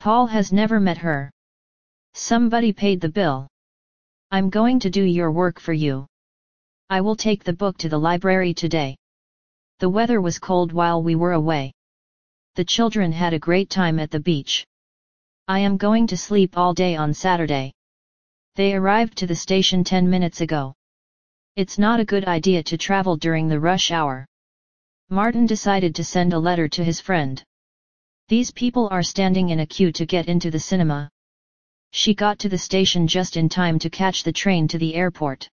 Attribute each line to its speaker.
Speaker 1: Paul has never met her. Somebody paid the bill. I'm going to do your work for you. I will take the book to the library today. The weather was cold while we were away. The children had a great time at the beach. I am going to sleep all day on Saturday. They arrived to the station 10 minutes ago. It's not a good idea to travel during the rush hour. Martin decided to send a letter to his friend. These people are standing in a queue to get into the cinema. She got to the station just in time to catch the train to the airport.